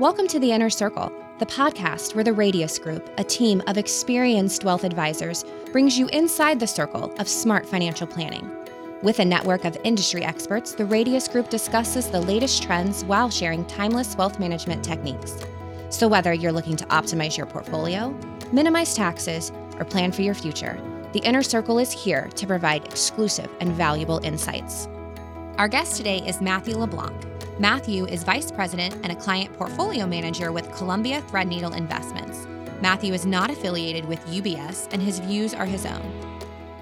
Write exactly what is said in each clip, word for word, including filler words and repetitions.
Welcome to The Inner Circle, the podcast where the Radius Group, a team of experienced wealth advisors, brings you inside the circle of smart financial planning. With a network of industry experts, the Radius Group discusses the latest trends while sharing timeless wealth management techniques. So whether you're looking to optimize your portfolio, minimize taxes, or plan for your future, The Inner Circle is here to provide exclusive and valuable insights. Our guest today is Matthew LeBlanc. Matthew is Vice President and a Client Portfolio Manager with Columbia Threadneedle Investments. Matthew is not affiliated with U B S, and his views are his own.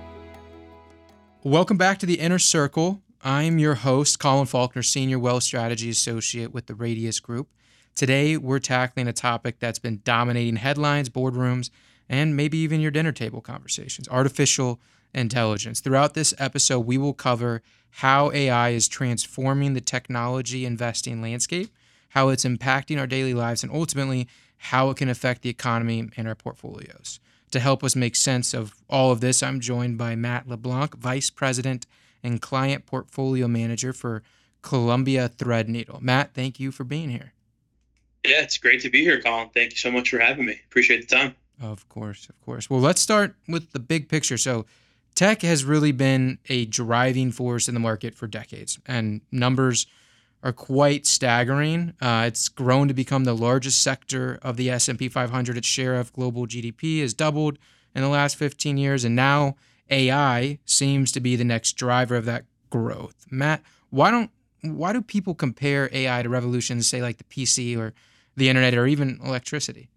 Welcome back to The Inner Circle. I'm your host, Colin Faulkner, Senior Wealth Strategy Associate with the Radius Group. Today, we're tackling a topic that's been dominating headlines, boardrooms, and maybe even your dinner table conversations: artificial intelligence. Throughout this episode, we will cover how A I is transforming the technology investing landscape, how it's impacting our daily lives, and ultimately how it can affect the economy and our portfolios. To help us make sense of all of this, I'm joined by Matt LeBlanc, Vice President and Client Portfolio Manager for Columbia Threadneedle. Matt, thank you for being here. Yeah, it's great to be here, Colin. Thank you so much for having me. Appreciate the time. Of course, of course. Well, let's start with the big picture. So tech has really been a driving force in the market for decades, and numbers are quite staggering. Uh, it's grown to become the largest sector of the S and P five hundred. Its share of global G D P has doubled in the last fifteen years, and now A I seems to be the next driver of that growth. Matt, why don't why do people compare A I to revolutions, say like the P C or the internet or even electricity?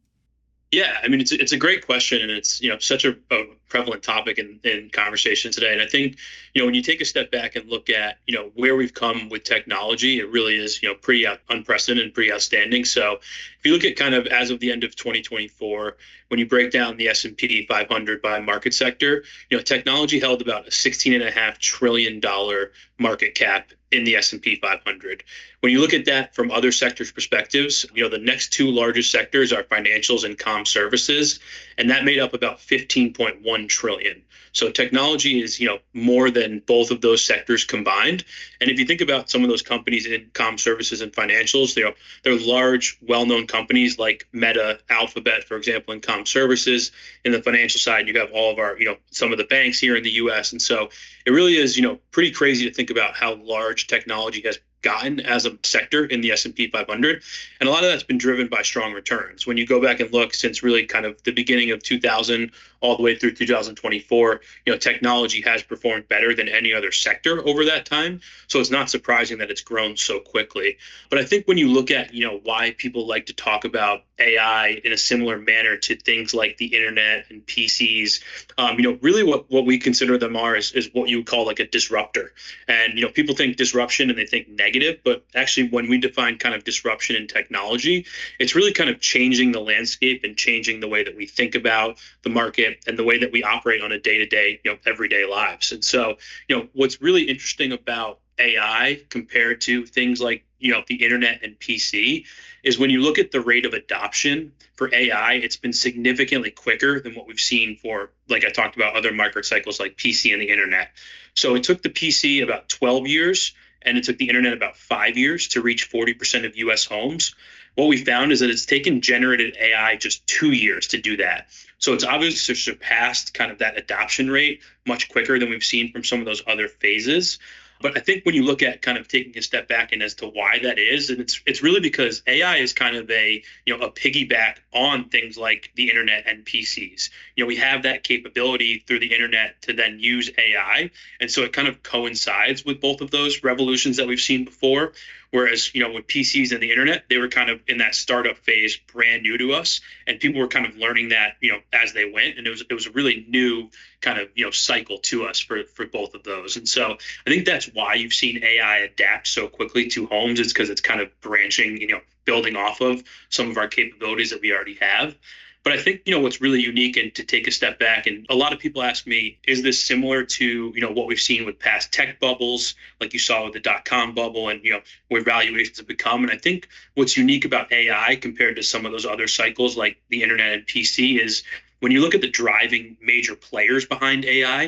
Yeah, I mean, it's it's a great question, and it's you know such a, a prevalent topic in, in conversation today. And I think you know when you take a step back and look at you know where we've come with technology, it really is you know pretty out, unprecedented and pretty outstanding. So if you look at kind of as of the end of twenty twenty-four, when you break down the S and P five hundred by market sector, you know technology held about a sixteen and a half trillion dollar market cap in the S and P five hundred. When you look at that from other sectors' perspectives, you know, the next two largest sectors are financials and comm services, and that made up about fifteen point one trillion. So technology is, you know, more than both of those sectors combined. And if you think about some of those companies in comm services and financials, they're, they're large, well-known companies like Meta, Alphabet, for example, in comm services. In the financial side, you have all of our, you know, some of the banks here in the U S. And so it really is, you know, pretty crazy to think about how large technology has gotten as a sector in the S and P five hundred. And a lot of that's been driven by strong returns. When you go back and look since really kind of the beginning of two thousand all the way through two thousand twenty-four, you know, technology has performed better than any other sector over that time. So it's not surprising that it's grown so quickly. But I think when you look at, you know, why people like to talk about A I in a similar manner to things like the internet and P Cs, um, you know, really what, what we consider them are is, is what you would call like a disruptor. And, you know, people think disruption and they think negative, but actually when we define kind of disruption in technology, it's really kind of changing the landscape and changing the way that we think about the market and the way that we operate on a day-to-day, you know, everyday lives. And so, you know, what's really interesting about A I compared to things like, you know, the internet and P C is when you look at the rate of adoption for A I, it's been significantly quicker than what we've seen for, like I talked about, other market cycles like P C and the internet. So it took the P C about twelve years, and it took the internet about five years to reach forty percent of U S homes. What we found is that it's taken generative A I just two years to do that. So it's obviously surpassed kind of that adoption rate much quicker than we've seen from some of those other phases. But I think when you look at kind of taking a step back and as to why that is, and it's it's really because A I is kind of a, you know, a piggyback on things like the internet and P Cs. You know, we have that capability through the internet to then use A I. And so it kind of coincides with both of those revolutions that we've seen before. Whereas, you know, with P Cs and the internet, they were kind of in that startup phase, brand new to us, and people were kind of learning that, you know, as they went. And it was it was a really new kind of, you know, cycle to us for for both of those. And so I think that's why you've seen A I adapt so quickly to homes. It's because it's kind of branching, you know, building off of some of our capabilities that we already have. But I think, you know, what's really unique, and to take a step back, and a lot of people ask me, is this similar to, you know, what we've seen with past tech bubbles, like you saw with the dot-com bubble and, you know, where valuations have become? And I think what's unique about A I compared to some of those other cycles like the internet and P C is when you look at the driving major players behind A I,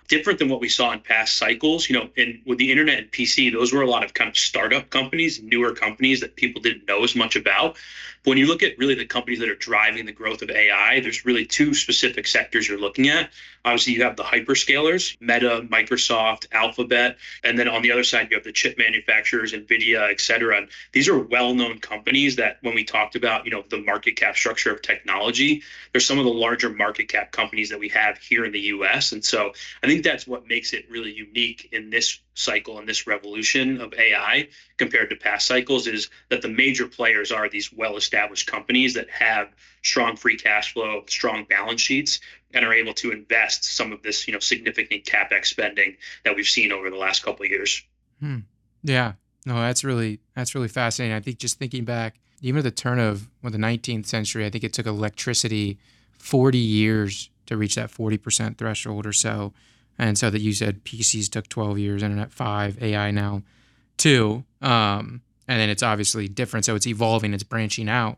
different than what we saw in past cycles. You know, and with the internet and P C, those were a lot of kind of startup companies, newer companies that people didn't know as much about. But when you look at really the companies that are driving the growth of A I, there's really two specific sectors you're looking at. Obviously, you have the hyperscalers, Meta, Microsoft, Alphabet, and then on the other side, you have the chip manufacturers, NVIDIA, et cetera. And these are well-known companies that when we talked about, you know, the market cap structure of technology, they're some of the larger market cap companies that we have here in the U S. And so I think that's what makes it really unique in this cycle and this revolution of A I compared to past cycles, is that the major players are these well-established companies that have strong free cash flow, strong balance sheets, and are able to invest some of this, you know, significant CapEx spending that we've seen over the last couple of years. Hmm. Yeah, no, that's really that's really fascinating. I think just thinking back, even at the turn of well, the nineteenth century, I think it took electricity forty years to reach that forty percent threshold or so. And so that you said P Cs took twelve years, internet five, A I now two. Um, and then it's obviously different. So it's evolving, it's branching out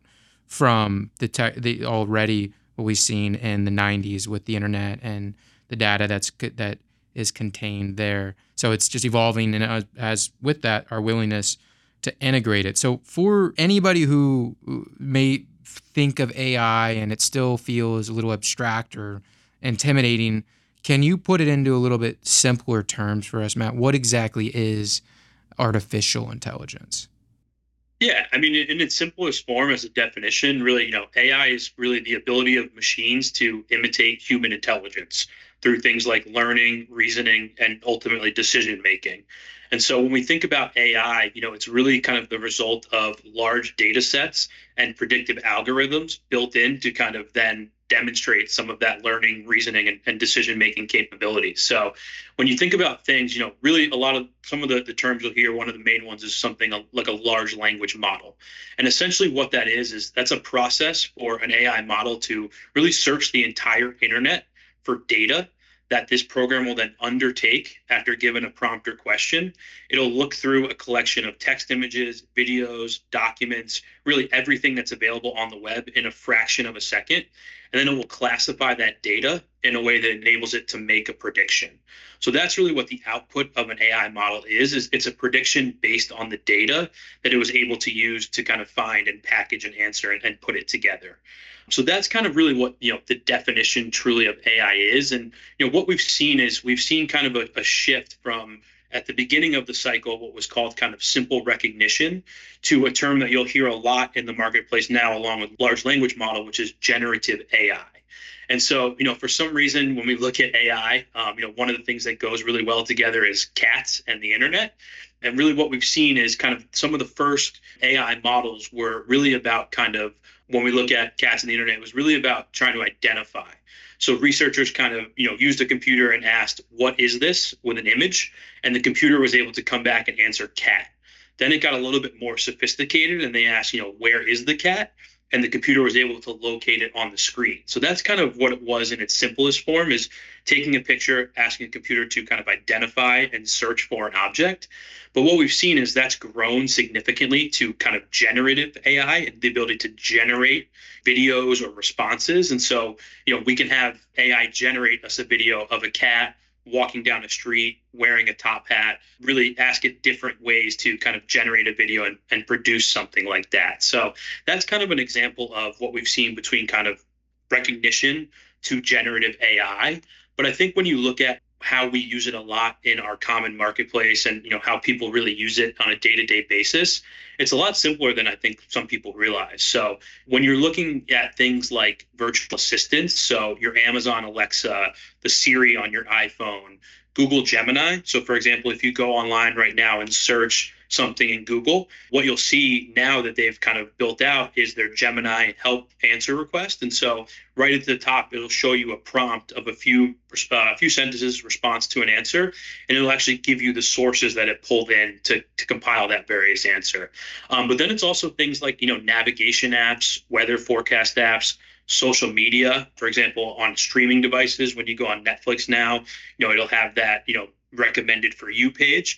from the tech, the already what we've seen in the nineties with the internet and the data that's that is contained there. So it's just evolving, and as, as with that, our willingness to integrate it. So for anybody who may think of A I and it still feels a little abstract or intimidating, can you put it into a little bit simpler terms for us, Matt? What exactly is artificial intelligence? Yeah, I mean, in its simplest form as a definition, really, you know, A I is really the ability of machines to imitate human intelligence through things like learning, reasoning, and ultimately decision making. And so when we think about A I, you know, it's really kind of the result of large data sets and predictive algorithms built in to kind of then demonstrate some of that learning, reasoning, and, and decision-making capabilities. So when you think about things, you know, really a lot of some of the, the terms you'll hear, one of the main ones is something like a large language model. And essentially what that is, is that's a process for an A I model to really search the entire internet for data that this program will then undertake after given a prompt or question. It'll look through a collection of text images, videos, documents, really everything that's available on the web in a fraction of a second. And then it will classify that data in a way that enables it to make a prediction. So that's really what the output of an A I model is, is it's a prediction based on the data that it was able to use to kind of find and package an answer and, and put it together. So that's kind of really what, you know, the definition truly of A I is. And, you know, what we've seen is we've seen kind of a, a shift from at the beginning of the cycle, what was called kind of simple recognition, to a term that you'll hear a lot in the marketplace now, along with large language model, which is generative A I. And so, you know, for some reason, when we look at A I, um, you know, one of the things that goes really well together is cats and the internet. And really what we've seen is kind of some of the first A I models were really about kind of, when we look at cats and the internet, it was really about trying to identify. So researchers kind of, you know, used a computer and asked, what is this, with an image? And the computer was able to come back and answer cat. Then it got a little bit more sophisticated and they asked, you know, where is the cat? And the computer was able to locate it on the screen. So that's kind of what it was in its simplest form, is taking a picture, asking a computer to kind of identify and search for an object. But what we've seen is that's grown significantly to kind of generative A I and the ability to generate videos or responses. And so, you know, we can have A I generate us a video of a cat walking down a street wearing a top hat, really ask it different ways to kind of generate a video and, and produce something like that. So that's kind of an example of what we've seen between kind of recognition to generative A I. But I think when you look at how we use it a lot in our common marketplace and, you know, how people really use it on a day-to-day basis, it's a lot simpler than I think some people realize. So when you're looking at things like virtual assistants, so your Amazon Alexa, the Siri on your iPhone, Google Gemini. So for example, if you go online right now and search something in Google, what you'll see now that they've kind of built out is their Gemini help answer request. And so right at the top, it'll show you a prompt of a few uh, a few sentences response to an answer, and it'll actually give you the sources that it pulled in to, to compile that various answer. Um, but then it's also things like, you know, navigation apps, weather forecast apps, social media. For example, on streaming devices, when you go on Netflix now, you know, it'll have that, you know, recommended for you page.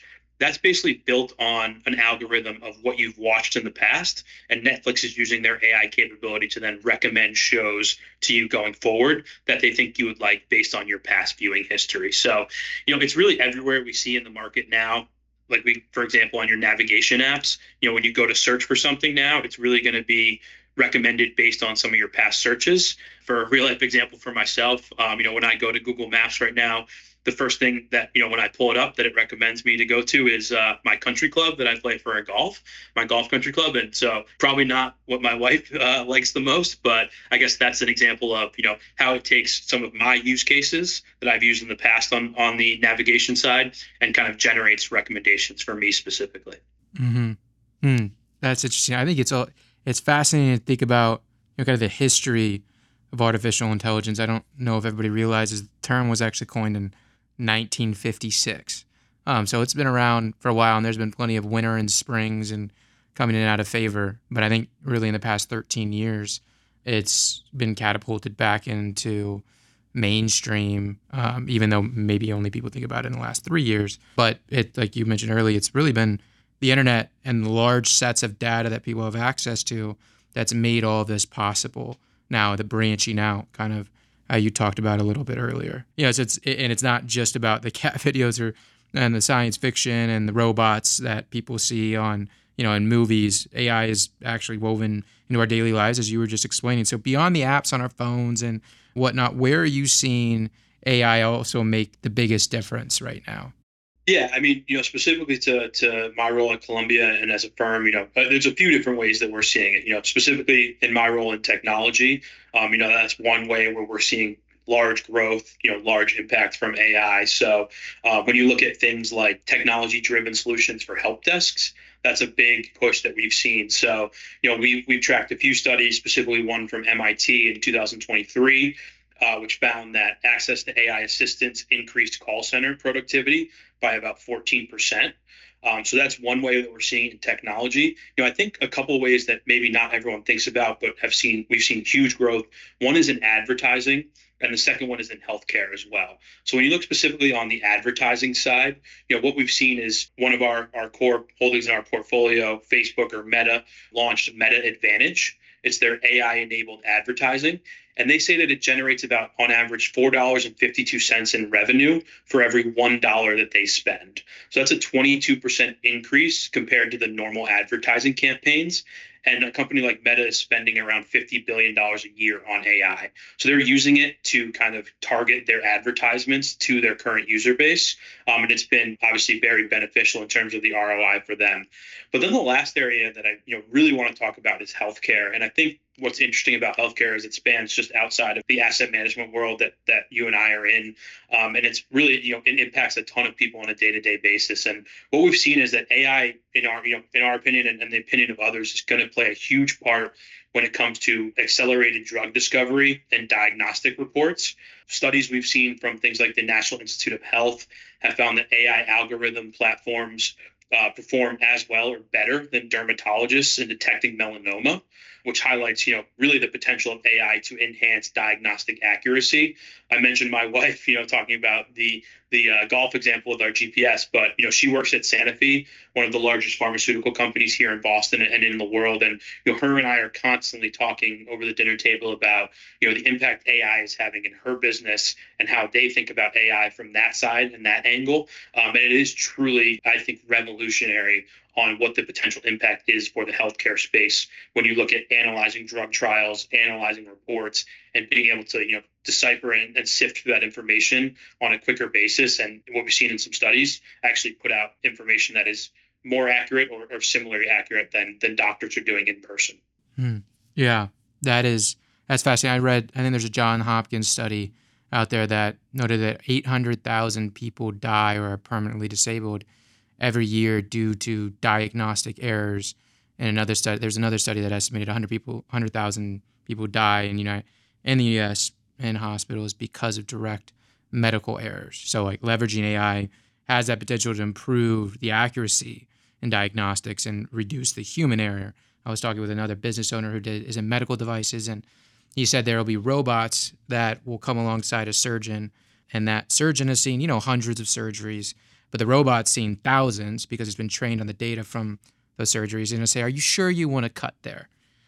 that's basically built on an algorithm of what you've watched in the past. And Netflix is using their A I capability to then recommend shows to you going forward that they think you would like based on your past viewing history. So, you know, it's really everywhere we see in the market now. Like we, for example, on your navigation apps, you know, when you go to search for something now, it's really going to be recommended based on some of your past searches. For a real life example for myself, um, you know, when I go to Google Maps right now, the first thing that, you know, when I pull it up that it recommends me to go to is uh, my country club that I play for a golf, my golf country club. And so probably not what my wife uh, likes the most, but I guess that's an example of, you know, how it takes some of my use cases that I've used in the past on, on the navigation side and kind of generates recommendations for me specifically. Mm-hmm. Hmm. That's interesting. I think it's all, it's fascinating to think about, you know, kind of the history of artificial intelligence. I don't know if everybody realizes the term was actually coined in nineteen fifty-six. Um, so it's been around for a while, and there's been plenty of winter and springs and coming in and out of favor. But I think really in the past thirteen years, it's been catapulted back into mainstream, um, even though maybe only people think about it in the last three years. But it, like you mentioned earlier, it's really been the internet and the large sets of data that people have access to that's made all of this possible. Now, the branching out, kind of how you talked about a little bit earlier. You know, so it's, and it's not just about the cat videos or and the science fiction and the robots that people see on, you know, in movies. A I is actually woven into our daily lives, as you were just explaining. So beyond the apps on our phones and whatnot, where are you seeing A I also make the biggest difference right now? Yeah, I mean, you know, specifically to to my role at Columbia and as a firm, you know, uh, there's a few different ways that we're seeing it. You know, specifically in my role in technology, um, you know, that's one way where we're seeing large growth, you know, large impact from A I. So uh, when you look at things like technology-driven solutions for help desks, that's a big push that we've seen. So, you know, we've we've tracked a few studies, specifically one from M I T in two thousand twenty-three. Uh, which found that access to A I assistance increased call center productivity by about fourteen percent. Um, so that's one way that we're seeing in technology. You know, I think a couple of ways that maybe not everyone thinks about, but have seen we've seen huge growth. One is in advertising, and the second one is in healthcare as well. So when you look specifically on the advertising side, you know, what we've seen is one of our, our core holdings in our portfolio, Facebook or Meta, launched Meta Advantage. It's their A I-enabled advertising. And they say that it generates about, on average, four dollars and fifty-two cents in revenue for every one dollar that they spend. So that's a twenty-two percent increase compared to the normal advertising campaigns. And a company like Meta is spending around fifty billion dollars a year on A I. So they're using it to kind of target their advertisements to their current user base. Um, and it's been obviously very beneficial in terms of the R O I for them. But then the last area that I you know really want to talk about is healthcare. And I think what's interesting about healthcare is it spans just outside of the asset management world that that you and I are in. Um, and it's really, you know, it impacts a ton of people on a day-to-day basis. And what we've seen is that A I, in our, you know, in our opinion and, and the opinion of others, is going to play a huge part when it comes to accelerated drug discovery and diagnostic reports. Studies we've seen from things like the National Institute of Health have found that A I algorithm platforms uh, perform as well or better than dermatologists in detecting melanoma, which highlights, you know, really the potential of A I to enhance diagnostic accuracy. I mentioned my wife, you know, talking about the the uh, golf example with our G P S, but, you know, she works at Sanofi, one of the largest pharmaceutical companies here in Boston and in the world. And, you know, her and I are constantly talking over the dinner table about, you know, the impact A I is having in her business and how they think about A I from that side and that angle. Um, and it is truly, I think, revolutionary on what the potential impact is for the healthcare space when you look at analyzing drug trials, analyzing reports, and being able to, you know, decipher and, and sift through that information on a quicker basis. And what we've seen in some studies actually put out information that is more accurate or, or similarly accurate than than doctors are doing in person. Hmm. Yeah, that is that's fascinating. I read, I think there's a John Hopkins study out there that noted that eight hundred thousand people die or are permanently disabled every year due to diagnostic errors. And another study, there's another study that estimated one hundred people, one hundred thousand people die in United in the U S in hospitals because of direct medical errors. So like leveraging A I has that potential to improve the accuracy in diagnostics and reduce the human error. I was talking with another business owner who did, is in medical devices, and he said there will be robots that will come alongside a surgeon, and that surgeon has seen, you know, hundreds of surgeries, but the robot's seen thousands because it's been trained on the data from those surgeries. It's going to say, are you sure you want to cut there?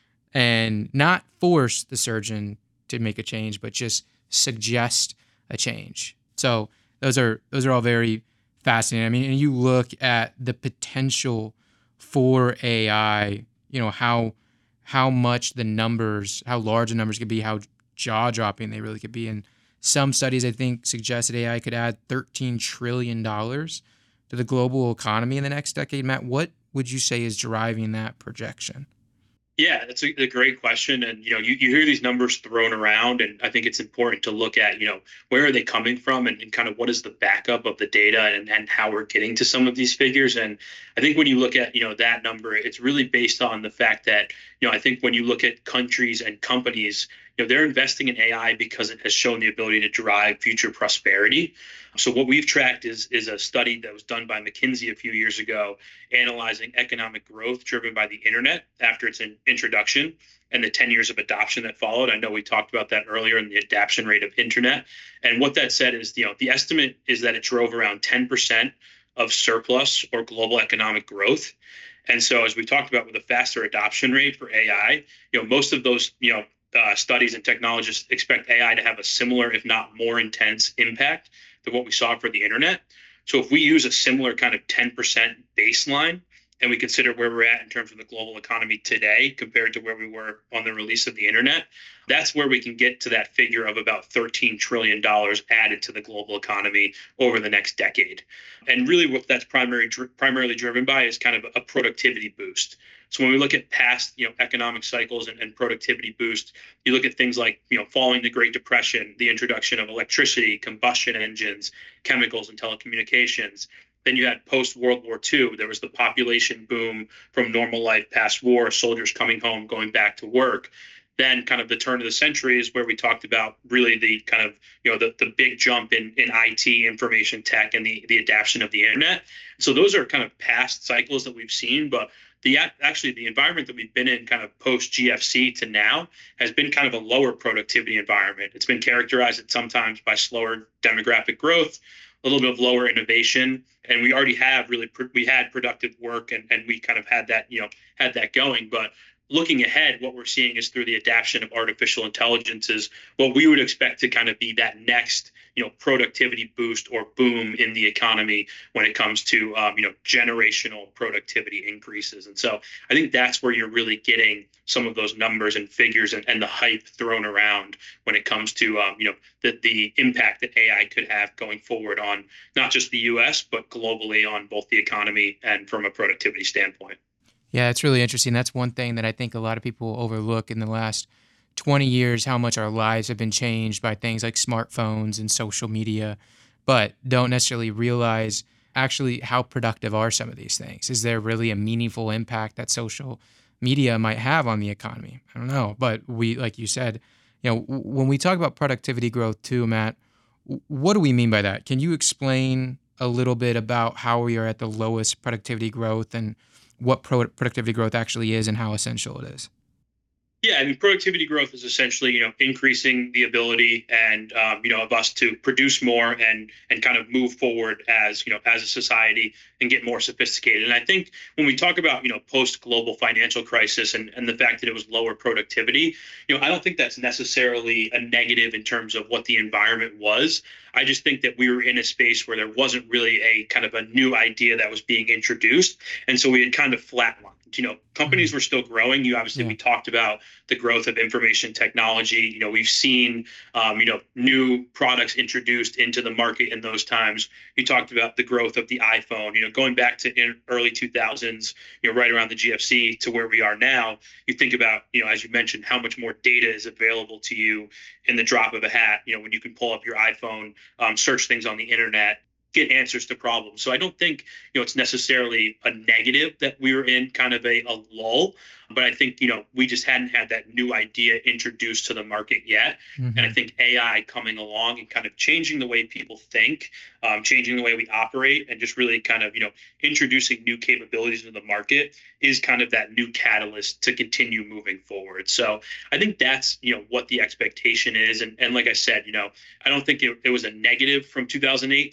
And not force the surgeon to make a change, but just suggest a change. So those are those are all very fascinating. I mean, and you look at the potential for A I, you know, how how much the numbers, how large the numbers could be, how jaw-dropping they really could be. And some studies, I think, suggest that A I could add thirteen trillion dollars to the global economy in the next decade. Matt, what would you say is driving that projection? Yeah, that's a, a great question. And, you know, you, you hear these numbers thrown around, and I think it's important to look at, you know, where are they coming from, and, and kind of what is the backup of the data, and, and how we're getting to some of these figures. And I think when you look at, you know, that number, it's really based on the fact that, you know, I think when you look at countries and companies, you know, they're investing in A I because it has shown the ability to drive future prosperity. So what we've tracked is is a study that was done by McKinsey a few years ago, analyzing economic growth driven by the internet after its introduction and the ten years of adoption that followed. I know we talked about that earlier in the adoption rate of internet. And what that said is, you know, the estimate is that it drove around ten percent of surplus or global economic growth. And so as we talked about with a faster adoption rate for A I, you know, most of those, you know, uh, studies and technologists expect A I to have a similar, if not more intense impact than what we saw for the internet. So if we use a similar kind of ten percent baseline, and we consider where we're at in terms of the global economy today compared to where we were on the release of the internet, that's where we can get to that figure of about thirteen trillion dollars added to the global economy over the next decade. And really what that's primary, primarily driven by is kind of a productivity boost. So when we look at past, you know, economic cycles and, and productivity boost, you look at things like, you know, following the Great Depression, the introduction of electricity, combustion engines, chemicals, and telecommunications. Then you had post-World War Two, there was the population boom from normal life past war, soldiers coming home, going back to work. Then kind of the turn of the century is where we talked about really the kind of, you know, the, the big jump in, in I T, information tech, and the, the adoption of the internet. So those are kind of past cycles that we've seen, but the actually the environment that we've been in kind of post G F C to now has been kind of a lower productivity environment. It's been characterized at sometimes by slower demographic growth, a little bit of lower innovation, and we already have really we had productive work, and, and we kind of had that, you know, had that going. But looking ahead, what we're seeing is through the adoption of artificial intelligence is what we would expect to kind of be that next, you know, productivity boost or boom in the economy when it comes to, um, you know, generational productivity increases. And so I think that's where you're really getting some of those numbers and figures and, and the hype thrown around when it comes to, um, you know, the, the impact that A I could have going forward on not just the U S, but globally on both the economy and from a productivity standpoint. Yeah, it's really interesting. That's one thing that I think a lot of people overlook in the last twenty years, how much our lives have been changed by things like smartphones and social media, but don't necessarily realize actually how productive are some of these things. Is there really a meaningful impact that social media might have on the economy? I don't know. But we, like you said, you know, when we talk about productivity growth too, Matt, what do we mean by that? Can you explain a little bit about how we are at the lowest productivity growth and what pro- productivity growth actually is and how essential it is? Yeah, I mean, productivity growth is essentially, you know, increasing the ability and, um, you know, of us to produce more and and kind of move forward as, you know, as a society and get more sophisticated. And I think when we talk about, you know, post-global financial crisis and, and the fact that it was lower productivity, you know, I don't think that's necessarily a negative in terms of what the environment was. I just think that we were in a space where there wasn't really a kind of a new idea that was being introduced. And so we had kind of flatlined. You know, companies were still growing. You obviously, yeah. We talked about the growth of information technology. You know, we've seen, um, you know, new products introduced into the market in those times. You talked about the growth of the iPhone, you know, going back to in early two thousands, you know, right around the G F C to where we are now. You think about, you know, as you mentioned, how much more data is available to you in the drop of a hat. You know, when you can pull up your iPhone, um, search things on the internet, get answers to problems. So I don't think, you know, it's necessarily a negative that we were in kind of a, a lull, but I think, you know, we just hadn't had that new idea introduced to the market yet. Mm-hmm. And I think A I coming along and kind of changing the way people think, um, changing the way we operate, and just really kind of, you know, introducing new capabilities into the market is kind of that new catalyst to continue moving forward. So I think that's, you know, what the expectation is. And, and like I said, you know, I don't think it, it was a negative from two thousand eight to two thousand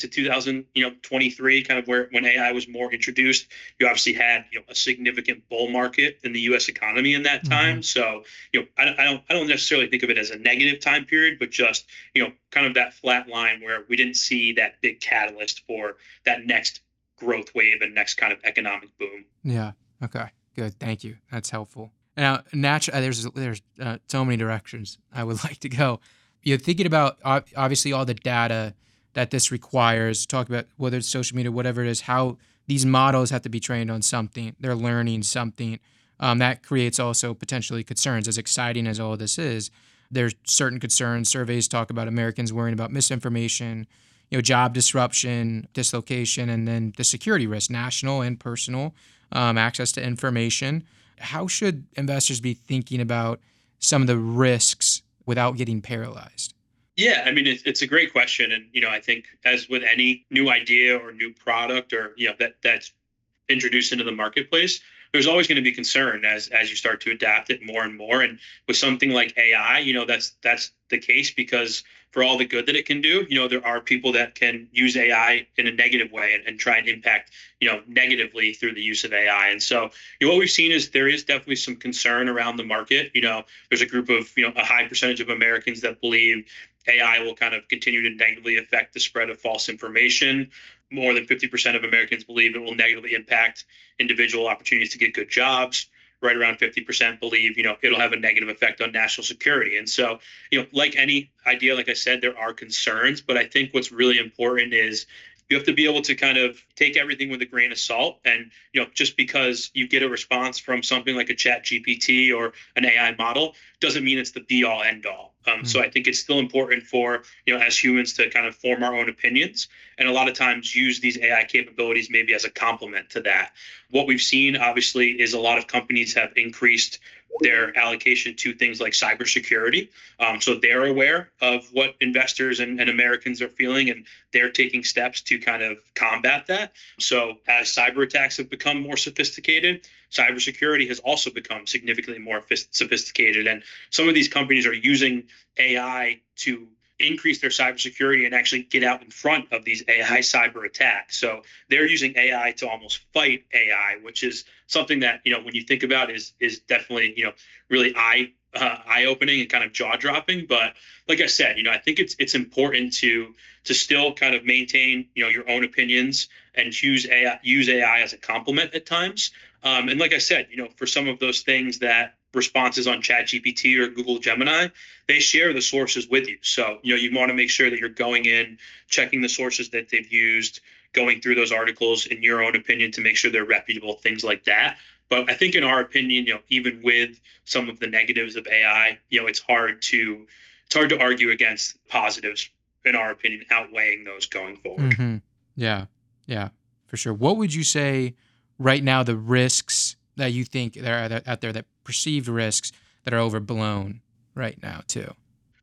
thousand, you know, twenty-three, kind of where when A I was more introduced, you obviously had, you know, a significant bull market in the U S economy in that time. Mm-hmm. So, you know, I, I don't I don't necessarily think of it as a negative time period, but just, you know, kind of that flat line where we didn't see that big catalyst for that next growth wave and next kind of economic boom. Yeah. Okay. Good. Thank you. That's helpful. Now, naturally, there's there's uh, so many directions I would like to go. You're thinking about ob- obviously all the data that this requires. Talk about whether it's social media, whatever it is, how these models have to be trained on something. They're learning something. Um, that creates also potentially concerns. As exciting as all this is, there's certain concerns. Surveys talk about Americans worrying about misinformation, you know, job disruption, dislocation, and then the security risk, national and personal, um, access to information. How should investors be thinking about some of the risks without getting paralyzed? Yeah, I mean, it's, it's a great question. And, you know, I think as with any new idea or new product or, you know, that that's introduced into the marketplace, there's always going to be concern as as you start to adapt it more and more. And with something like A I, you know, that's that's the case because for all the good that it can do, you know, there are people that can use A I in a negative way and, and try and impact, you know, negatively through the use of A I. And so, you know, what we've seen is there is definitely some concern around the market. You know, there's a group of, you know, a high percentage of Americans that believe A I will kind of continue to negatively affect the spread of false information. More than fifty percent of Americans believe it will negatively impact individual opportunities to get good jobs. Right around fifty percent believe, you know, it'll have a negative effect on national security. And so, you know, like any idea, like I said, there are concerns, but I think what's really important is you have to be able to kind of take everything with a grain of salt. And, you know, just because you get a response from something like a Chat G P T or an A I model doesn't mean it's the be all end all. Um, mm-hmm. So I think it's still important for, you know, as humans to kind of form our own opinions and a lot of times use these A I capabilities maybe as a complement to that. What we've seen, obviously, is a lot of companies have increased their allocation to things like cybersecurity. Um, so they're aware of what investors and, and Americans are feeling, and they're taking steps to kind of combat that. So as cyber attacks have become more sophisticated, cybersecurity has also become significantly more sophisticated. And some of these companies are using A I to increase their cybersecurity and actually get out in front of these A I cyber attacks. So they're using A I to almost fight A I, which is something that, you know, when you think about is is definitely, you know, really eye uh, eye opening and kind of jaw dropping. But like I said, you know, I think it's it's important to to still kind of maintain, you know, your own opinions and use A I use A I as a complement at times. Um, and like I said, you know, for some of those things that responses on Chat G P T or Google Gemini, they share the sources with you. So, you know, you want to make sure that you're going in, checking the sources that they've used, going through those articles in your own opinion to make sure they're reputable, things like that. But I think in our opinion, you know, even with some of the negatives of A I, you know, it's hard to it's hard to argue against positives, in our opinion, outweighing those going forward. Mm-hmm. Yeah, yeah, for sure. What would you say right now the risks that you think there are out there, that perceived risks that are overblown right now too?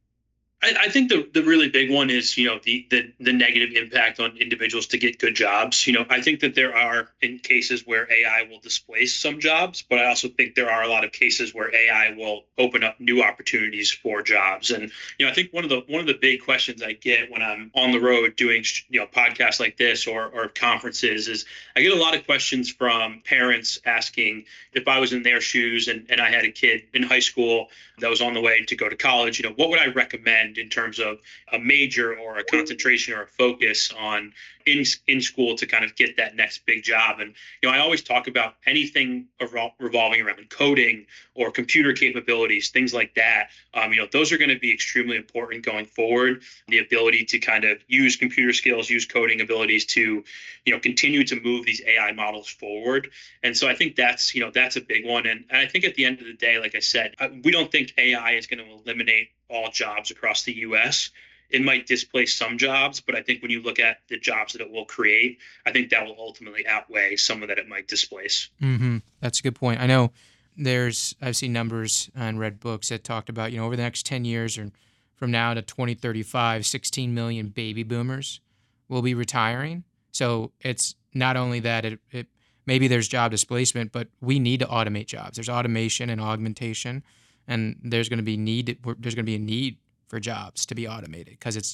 I, I think the the really big one is, you know, the, the the negative impact on individuals to get good jobs. You know, I think that there are in cases where A I will displace some jobs, but I also think there are a lot of cases where A I will open up new opportunities for jobs. And, you know, I think one of the one of the big questions I get when I'm on the road doing, you know, podcasts like this or or conferences is I get a lot of questions from parents asking if I was in their shoes and, and I had a kid in high school that was on the way to go to college, you know, what would I recommend in terms of a major or a concentration or a focus on in in school to kind of get that next big job? And, you know, I always talk about anything revolving around coding or computer capabilities, things like that. Um, you know, those are going to be extremely important going forward. The ability to kind of use computer skills, use coding abilities to, you know, continue to move these A I models forward. And so I think that's, you know, that's a big one. And, and I think at the end of the day, like I said, we don't think A I is going to eliminate all jobs across the U S. It might displace some jobs, but I think when you look at the jobs that it will create, I think that will ultimately outweigh some of that it might displace. Mm-hmm. That's a good point. I know there's, I've seen numbers and read books that talked about, you know, over the next ten years or from now to twenty thirty-five, sixteen million baby boomers will be retiring. So it's not only that it, it maybe there's job displacement, but we need to automate jobs. There's automation and augmentation, and there's going to be need. There's going to be a need for jobs to be automated because it's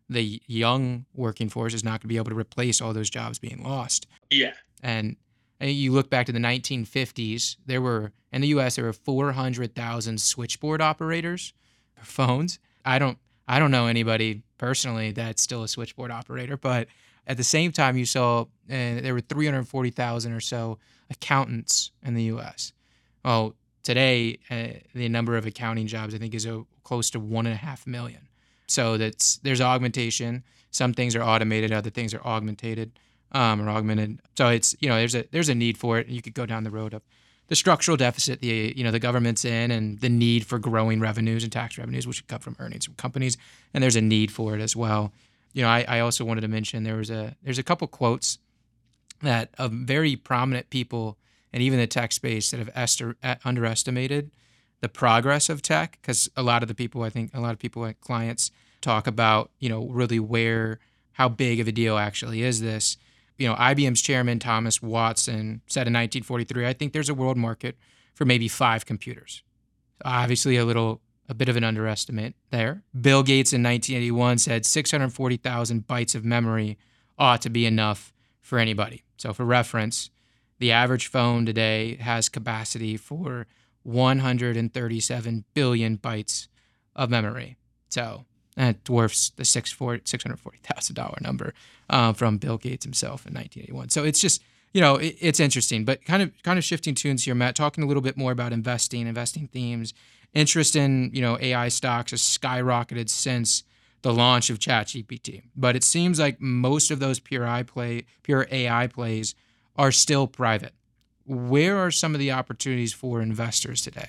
the young working force is not going to be able to replace all those jobs being lost. Yeah. And, and you look back to the nineteen fifties, there were, in the U S, there were four hundred thousand switchboard operators for phones. I don't, I don't know anybody personally that's still a switchboard operator, but at the same time, you saw uh, there were three hundred forty thousand or so accountants in the U S. Well, today, uh, the number of accounting jobs, I think, is uh, close to one and a half million. So that's there's augmentation. Some things are automated, other things are augmented um, or augmented. So it's, you know, there's a there's a need for it. You could go down the road of the structural deficit the you know the government's in, and the need for growing revenues and tax revenues, which come from earnings from companies, and there's a need for it as well. You know, I, I also wanted to mention there was a there's a couple quotes that of very prominent people and even the tech space that have ester, underestimated the progress of tech, because a lot of the people, I think a lot of people like clients talk about, you know, really where, how big of a deal actually is this. You know, I B M's chairman, Thomas Watson, said in nineteen forty-three, I think there's a world market for maybe five computers. Obviously a little, a bit of an underestimate there. Bill Gates in nineteen eighty-one said six hundred forty thousand bytes of memory ought to be enough for anybody. So for reference, the average phone today has capacity for one hundred thirty-seven billion bytes of memory. So that dwarfs the six hundred forty thousand dollars number uh, from Bill Gates himself in nineteen eighty-one. So it's just, you know, it, it's interesting. But kind of kind of shifting tunes here, Matt, talking a little bit more about investing, investing themes. Interest in, you know, A I stocks has skyrocketed since the launch of ChatGPT. But it seems like most of those pure I play, pure A I plays are still private. Where are some of the opportunities for investors today?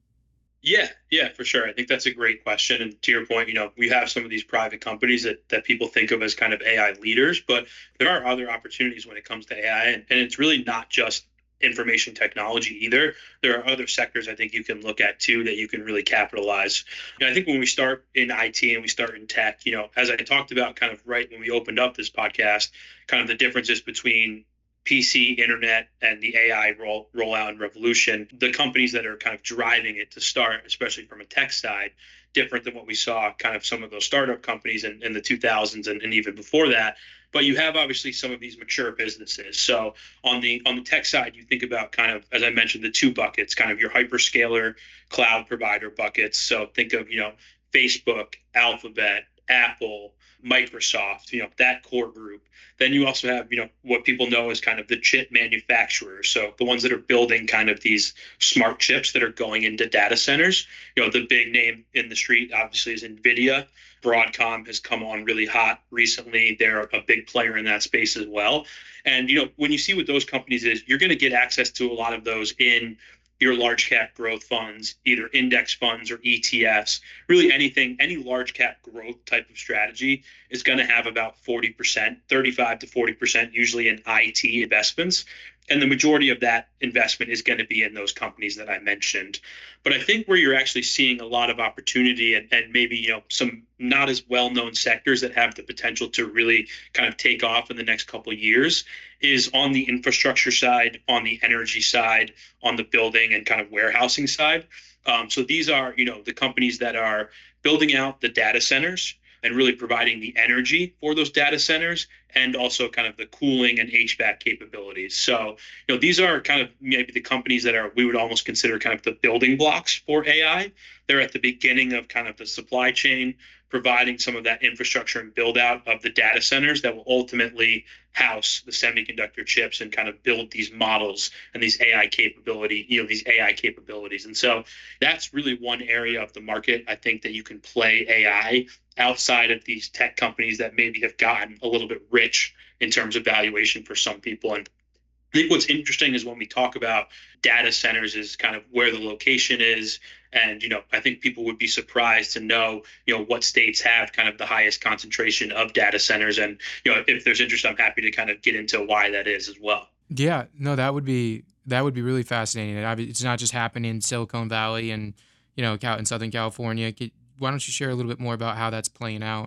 Yeah, yeah, for sure. I think that's a great question. And to your point, you know, we have some of these private companies that, that people think of as kind of A I leaders, but there are other opportunities when it comes to A I. And, and it's really not just information technology either. There are other sectors I think you can look at too that you can really capitalize. You know, I think when we start in I T and we start in tech, you know, as I talked about kind of right when we opened up this podcast, kind of the differences between P C, internet, and the A I roll rollout and revolution, the companies that are kind of driving it to start, especially from a tech side, different than what we saw kind of some of those startup companies in, in the two thousands and, and even before that. But you have obviously some of these mature businesses. So on the on the tech side, you think about kind of, as I mentioned, the two buckets, kind of your hyperscaler cloud provider buckets. So think of, you know, Facebook, Alphabet, Apple, Microsoft, you know, that core group. Then you also have, you know, what people know as kind of the chip manufacturers. So the ones that are building kind of these smart chips that are going into data centers. You know, the big name in the street obviously is NVIDIA. Broadcom has come on really hot recently. They're a big player in that space as well. And, you know, when you see what those companies is, you're going to get access to a lot of those in your large cap growth funds, either index funds or E T Fs, really anything, any large cap growth type of strategy is going to have about forty percent, thirty-five to forty percent usually in I T investments. And the majority of that investment is going to be in those companies that I mentioned. But I think where you're actually seeing a lot of opportunity and, and maybe, you know, some not as well-known sectors that have the potential to really kind of take off in the next couple of years is on the infrastructure side, on the energy side, on the building and kind of warehousing side. Um, so these are, you know, the companies that are building out the data centers and really providing the energy for those data centers and also kind of the cooling and H V A C capabilities. So, you know, these are kind of maybe the companies that are, we would almost consider kind of the building blocks for A I. They're at the beginning of kind of the supply chain, providing some of that infrastructure and build out of the data centers that will ultimately house the semiconductor chips and kind of build these models and these A I capability, you know, these A I capabilities. And so that's really one area of the market, I think, that you can play A I outside of these tech companies that maybe have gotten a little bit rich in terms of valuation for some people. And I think what's interesting is when we talk about data centers is kind of where the location is. And, you know, I think people would be surprised to know, you know, what states have kind of the highest concentration of data centers. And, you know, if there's interest, I'm happy to kind of get into why that is as well. Yeah, no, that would be that would be really fascinating. It's not just happening in Silicon Valley and, you know, in Southern California. Why don't you share a little bit more about how that's playing out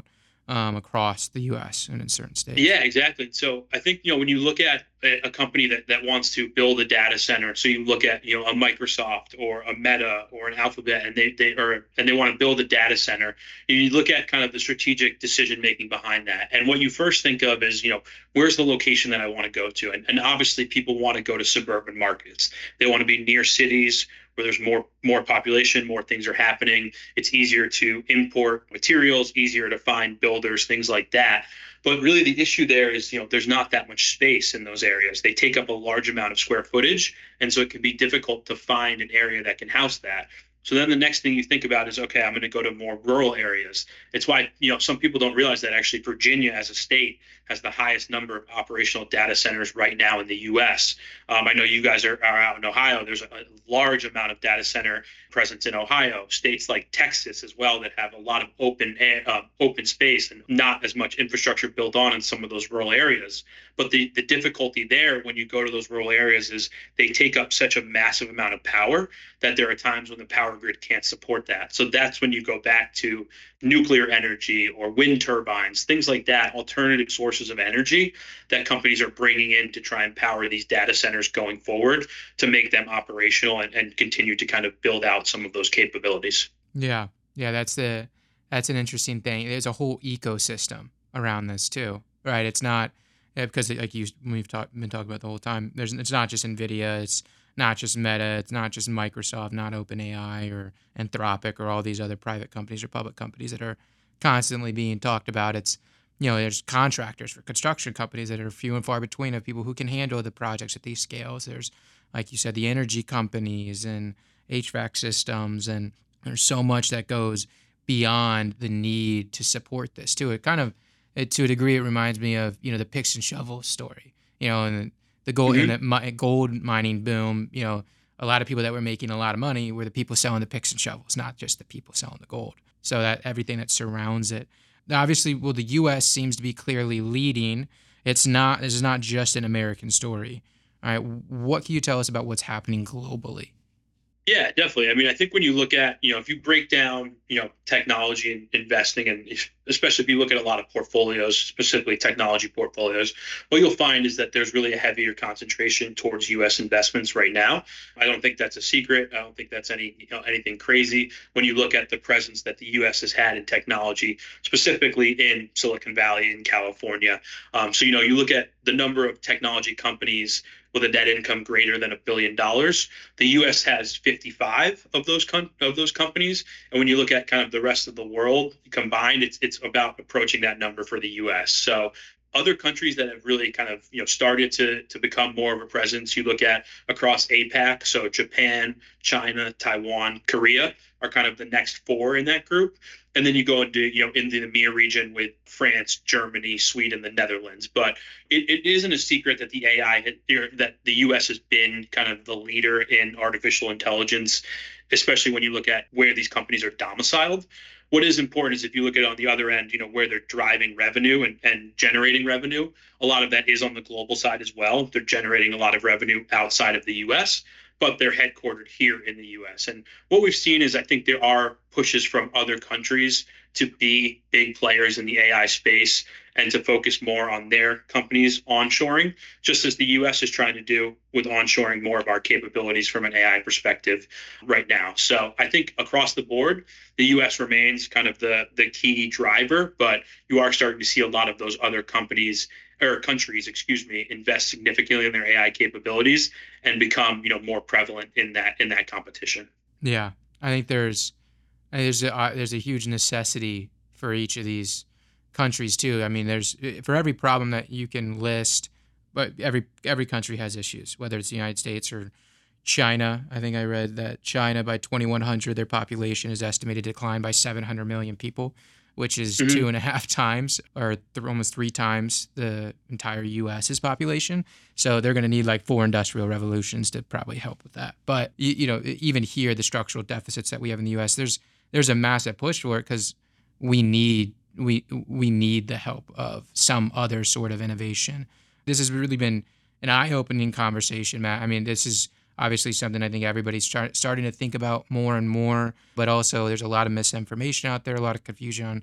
um, across the U S and in certain states. Yeah, exactly. So I think, you know, when you look at a, a company that, that wants to build a data center, so you look at, you know, a Microsoft or a Meta or an Alphabet, and they, they or and they want to build a data center, you look at kind of the strategic decision making behind that. And what you first think of is, you know, where's the location that I want to go to? And, and obviously people want to go to suburban markets. They want to be near cities where there's more more population, more things are happening. It's easier to import materials, easier to find builders, things like that. But really the issue there is, you know, there's not that much space in those areas. They take up a large amount of square footage, and so it can be difficult to find an area that can house that. So then the next thing you think about is, okay, I'm going to go to more rural areas. It's why, you know, some people don't realize that actually Virginia as a state has the highest number of operational data centers right now in the U S. Um, I know you guys are, are out in Ohio. There's a, a large amount of data center presence in Ohio. States like Texas as well that have a lot of open uh, open space and not as much infrastructure built on in some of those rural areas. But the, the difficulty there when you go to those rural areas is they take up such a massive amount of power that there are times when the power grid can't support that. So that's when you go back to nuclear energy or wind turbines, things like that, alternative sources of energy that companies are bringing in to try and power these data centers going forward to make them operational and, and continue to kind of build out some of those capabilities. Yeah. Yeah. That's the, that's an interesting thing. There's a whole ecosystem around this too, right? It's not yeah, because like you, we've talked, been talking about the whole time, there's, it's not just NVIDIA, it's not just Meta, it's not just Microsoft, not OpenAI or Anthropic or all these other private companies or public companies that are constantly being talked about. It's, you know, there's contractors for construction companies that are few and far between of people who can handle the projects at these scales. There's, like you said, the energy companies and H V A C systems, and there's so much that goes beyond the need to support this too. It kind of, it, to a degree, it reminds me of, you know, the picks and shovels story, you know, and the gold Mm-hmm. and the mi- gold mining boom. You know, a lot of people that were making a lot of money were the people selling the picks and shovels, not just the people selling the gold. So that everything that surrounds it. Now, obviously, well, the U S seems to be clearly leading. It's not. This is not just an American story. All right, what can you tell us about what's happening globally? Yeah, definitely. I mean, I think when you look at, you know, if you break down, you know, technology and investing, and if, especially if you look at a lot of portfolios, specifically technology portfolios, what you'll find is that there's really a heavier concentration towards U S investments right now. I don't think that's a secret. I don't think that's any, you know, anything crazy when you look at the presence that the U S has had in technology, specifically in Silicon Valley in California. Um, so, you know, you look at the number of technology companies with a net income greater than a billion dollars. The U S has fifty-five of those com- of those companies, and when you look at kind of the rest of the world combined, it's it's about approaching that number for the U S. So other countries that have really kind of, you know, started to to become more of a presence, you look at across APAC, so Japan, China, Taiwan, Korea are kind of the next four in that group. And then you go into, you know, into the E M E A region with France, Germany, Sweden, the Netherlands. But it, it isn't a secret that the A I, had, that the U S has been kind of the leader in artificial intelligence, especially when you look at where these companies are domiciled. What is important is if you look at on the other end, you know, where they're driving revenue and, and generating revenue, a lot of that is on the global side as well. They're generating a lot of revenue outside of the U S, but they're headquartered here in the U S. And what we've seen is I think there are pushes from other countries to be big players in the A I space and to focus more on their companies onshoring, just as the U S is trying to do with onshoring more of our capabilities from an A I perspective right now. So I think across the board, the U S remains kind of the, the key driver, but you are starting to see a lot of those other companies or countries, excuse me, invest significantly in their A I capabilities and become, you know, more prevalent in that in that competition. Yeah, I think there's there's a, uh, there's a huge necessity for each of these countries too. I mean, there's for every problem that you can list, but every every country has issues, whether it's the United States or China. I think I read that China by twenty-one hundred, their population is estimated to decline by seven hundred million people, which is mm-hmm. two and a half times or th- almost three times the entire U S's population. So they're going to need like four industrial revolutions to probably help with that. But, you, you know, even here, the structural deficits that we have in the U S, there's there's a massive push for it because we need we we need the help of some other sort of innovation. This has really been an eye-opening conversation, Matt. I mean, this is obviously something I think everybody's start, starting to think about more and more, but also there's a lot of misinformation out there, a lot of confusion on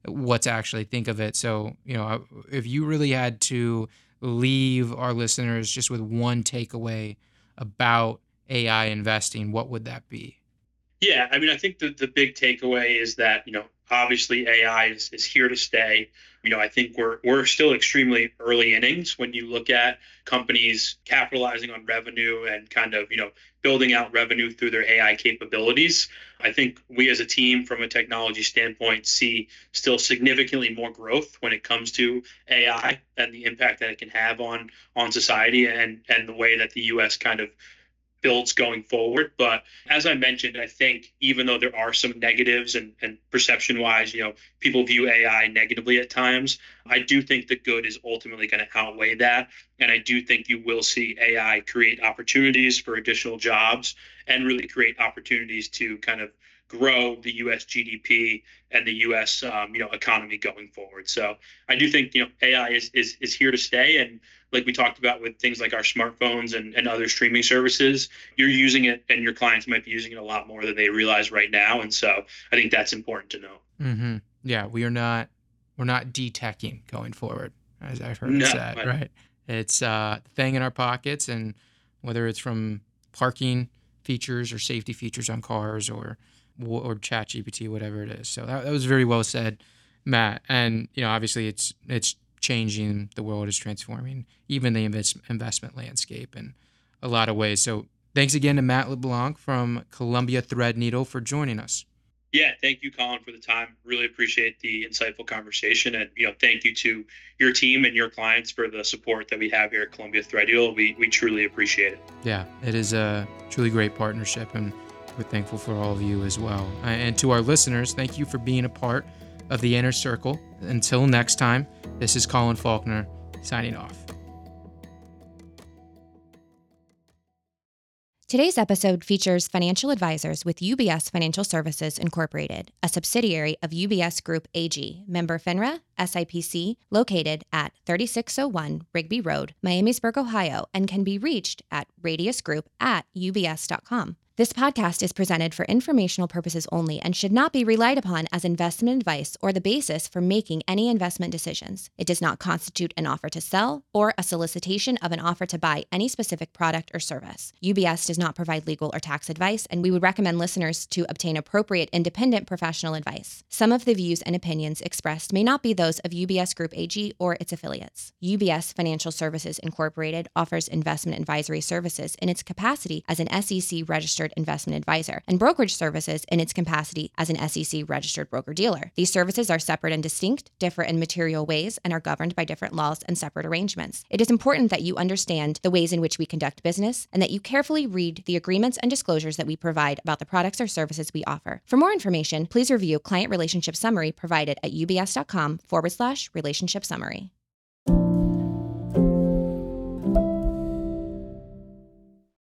what to actually think of it. So, you know, if you really had to leave our listeners just with one takeaway about A I investing, what would that be? Yeah, I mean, I think the, the big takeaway is that, you know, obviously A I is, is here to stay. You know, I think we're we're still extremely early innings when you look at companies capitalizing on revenue and kind of, you know, building out revenue through their A I capabilities. I think we as a team from a technology standpoint see still significantly more growth when it comes to A I and the impact that it can have on on society and and the way that the U S kind of builds going forward. But as I mentioned, I think even though there are some negatives and, and perception wise, you know, people view A I negatively at times, I do think the good is ultimately going to outweigh that. And I do think you will see A I create opportunities for additional jobs and really create opportunities to kind of grow the U S G D P and the U S um, you know economy going forward. So I do think you know A I is is is here to stay, and like we talked about with things like our smartphones and, and other streaming services, you're using it and your clients might be using it a lot more than they realize right now. And so I think that's important to know. Mm-hmm. Yeah, we are not we're not de-teching going forward, as I've heard No, it said, I- right? It's uh, the thing in our pockets, and whether it's from parking features or safety features on cars or or ChatGPT, whatever it is. So that, that was very well said, Matt. And you know, obviously, it's it's changing. The world is transforming, even the invest, investment landscape in a lot of ways. So thanks again to Matt LeBlanc from Columbia Threadneedle for joining us. Yeah, thank you, Colin, for the time. Really appreciate the insightful conversation, and you know, thank you to your team and your clients for the support that we have here at Columbia Threadneedle. We we truly appreciate it. Yeah, it is a truly great partnership, and we're thankful for all of you as well. And to our listeners, thank you for being a part of the Inner Circle. Until next time, this is Colin Faulkner signing off. Today's episode features financial advisors with U B S Financial Services Incorporated, a subsidiary of U B S Group A G, member FINRA, S I P C, located at thirty-six oh one Rigby Road, Miamisburg, Ohio, and can be reached at radiusgroup at u b s dot com. This podcast is presented for informational purposes only and should not be relied upon as investment advice or the basis for making any investment decisions. It does not constitute an offer to sell or a solicitation of an offer to buy any specific product or service. U B S does not provide legal or tax advice, and we would recommend listeners to obtain appropriate independent professional advice. Some of the views and opinions expressed may not be those of U B S Group A G or its affiliates. U B S Financial Services Incorporated offers investment advisory services in its capacity as an S E C-registered investment advisor and brokerage services in its capacity as an S E C-registered broker-dealer. These services are separate and distinct, differ in material ways, and are governed by different laws and separate arrangements. It is important that you understand the ways in which we conduct business and that you carefully read the agreements and disclosures that we provide about the products or services we offer. For more information, please review Client Relationship Summary provided at ubs.com forward slash relationship summary.